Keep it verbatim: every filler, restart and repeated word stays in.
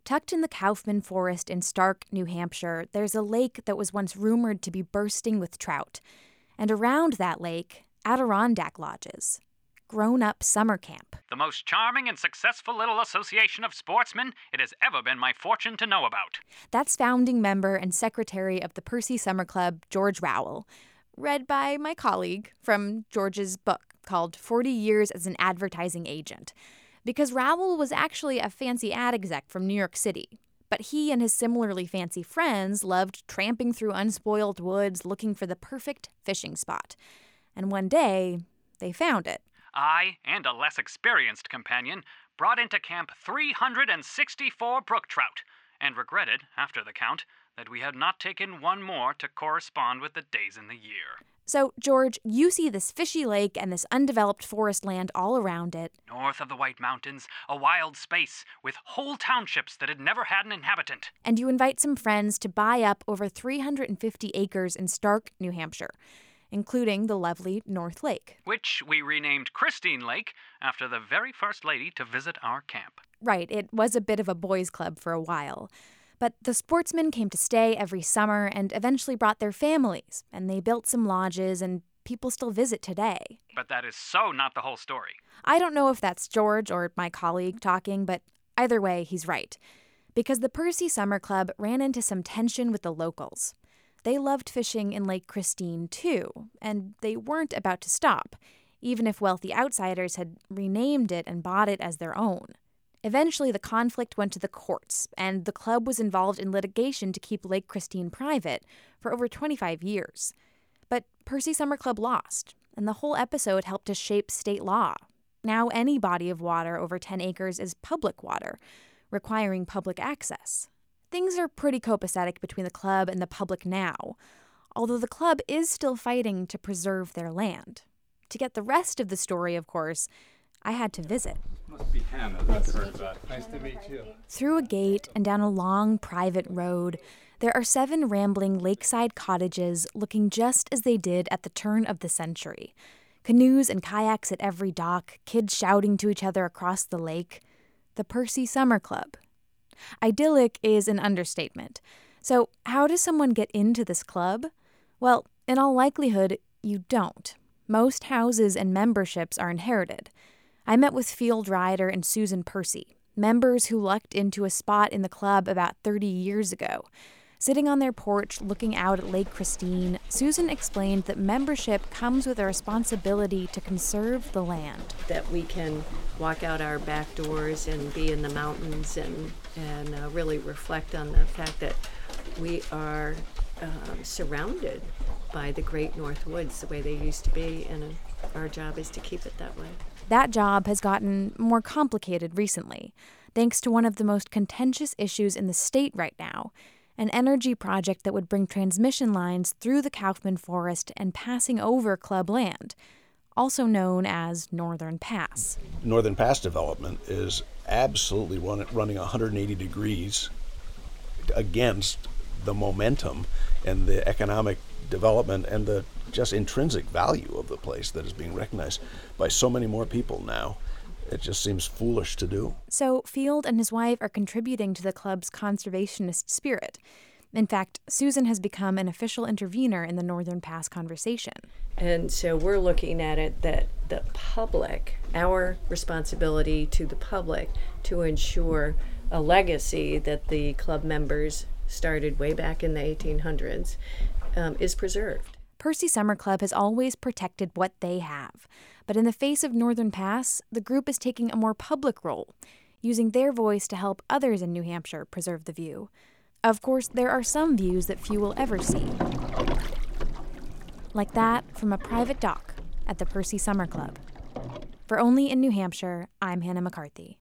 Tucked in the Kaufman Forest in Stark, New Hampshire, there's a lake that was once rumored to be bursting with trout. And around that lake, Adirondack Lodges. Grown-up summer camp. The most charming and successful little association of sportsmen it has ever been my fortune to know about. That's founding member and secretary of the Percy Summer Club, George Rowell, read by my colleague from George's book called forty years as an Advertising Agent. Because Rowell was actually a fancy ad exec from New York City. But he and his similarly fancy friends loved tramping through unspoiled woods looking for the perfect fishing spot. And one day, they found it. I, and a less experienced companion, brought into camp three hundred sixty-four brook trout, and regretted, after the count, that we had not taken one more to correspond with the days in the year. So, George, you see this fishy lake and this undeveloped forest land all around it. North of the White Mountains, a wild space with whole townships that had never had an inhabitant. And you invite some friends to buy up over three hundred fifty acres in Stark, New Hampshire, including the lovely North Lake. Which we renamed Christine Lake after the very first lady to visit our camp. Right, it was a bit of a boys' club for a while. But the sportsmen came to stay every summer and eventually brought their families, and they built some lodges, and people still visit today. But that is so not the whole story. I don't know if that's George or my colleague talking, but either way, he's right. Because the Percy Summer Club ran into some tension with the locals. They loved fishing in Lake Christine, too, and they weren't about to stop, even if wealthy outsiders had renamed it and bought it as their own. Eventually, the conflict went to the courts, and the club was involved in litigation to keep Lake Christine private for over twenty-five years. But Percy Summer Club lost, and the whole episode helped to shape state law. Now any body of water over ten acres is public water, requiring public access. Things are pretty copacetic between the club and the public now, although the club is still fighting to preserve their land. To get the rest of the story, of course, I had to visit. Must be Hannah. That's her. Nice to meet you. Through a gate and down a long private road, there are seven rambling lakeside cottages looking just as they did at the turn of the century. Canoes and kayaks at every dock, kids shouting to each other across the lake. The Percy Summer Club. Idyllic is an understatement. So how does someone get into this club? Well, in all likelihood, you don't. Most houses and memberships are inherited. I met with Field Ryder and Susan Percy, members who lucked into a spot in the club about thirty years ago. Sitting on their porch looking out at Lake Christine, Susan explained that membership comes with a responsibility to conserve the land. That we can walk out our back doors and be in the mountains and, and uh, really reflect on the fact that we are um, surrounded by the great North Woods the way they used to be, and uh, our job is to keep it that way. That job has gotten more complicated recently, thanks to one of the most contentious issues in the state right now, an energy project that would bring transmission lines through the Kaufman Forest and passing over club land, also known as Northern Pass. Northern Pass development is absolutely run, running one hundred eighty degrees against the momentum and the economic development and the just intrinsic value of the place that is being recognized by so many more people now. It just seems foolish to do. So Field and his wife are contributing to the club's conservationist spirit. In fact, Susan has become an official intervener in the Northern Pass conversation. And so we're looking at it that the public, our responsibility to the public to ensure a legacy that the club members started way back in the eighteen hundreds um, is preserved. Percy Summer Club has always protected what they have. But in the face of Northern Pass, the group is taking a more public role, using their voice to help others in New Hampshire preserve the view. Of course, there are some views that few will ever see. Like that from a private dock at the Percy Summer Club. For Only in New Hampshire, I'm Hannah McCarthy.